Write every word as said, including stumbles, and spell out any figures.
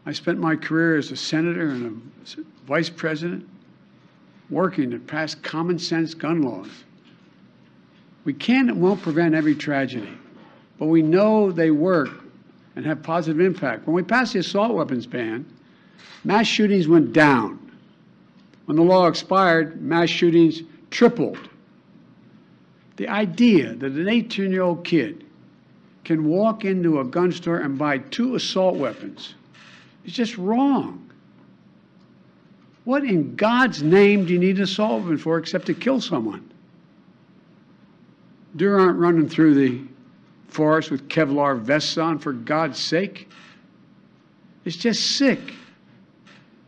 I spent my career as a senator and a vice president working to pass common sense gun laws. We can and won't prevent every tragedy, but we know they work and have positive impact. When we passed the assault weapons ban, mass shootings went down. When the law expired, mass shootings tripled. The idea that an eighteen-year-old kid can walk into a gun store and buy two assault weapons is just wrong. What in God's name do you need an assault weapon for except to kill someone? Deer aren't running through the forest with Kevlar vests on, for God's sake. It's just sick.